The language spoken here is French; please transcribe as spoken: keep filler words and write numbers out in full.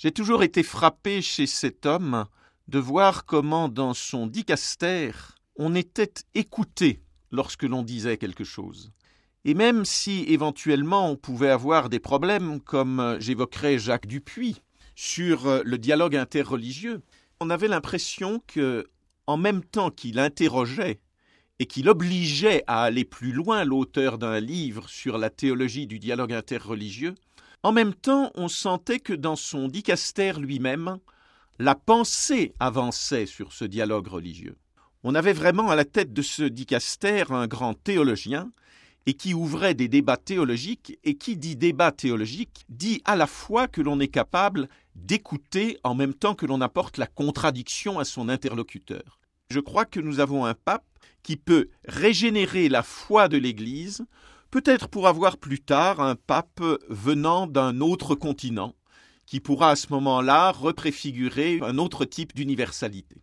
J'ai toujours été frappé chez cet homme de voir comment dans son dicastère on était écouté lorsque l'on disait quelque chose. Et même si éventuellement on pouvait avoir des problèmes, comme j'évoquerai Jacques Dupuy, sur le dialogue interreligieux, on avait l'impression que, en même temps qu'il interrogeait et qu'il obligeait à aller plus loin l'auteur d'un livre sur la théologie du dialogue interreligieux, en même temps on sentait que dans son dicastère lui-même, la pensée avançait sur ce dialogue religieux. On avait vraiment à la tête de ce dicastère un grand théologien et qui ouvrait des débats théologiques, et qui dit débat théologique dit à la fois que l'on est capable d'écouter en même temps que l'on apporte la contradiction à son interlocuteur. Je crois que nous avons un pape qui peut régénérer la foi de l'Église, peut-être pour avoir plus tard un pape venant d'un autre continent, qui pourra à ce moment-là repréfigurer un autre type d'universalité.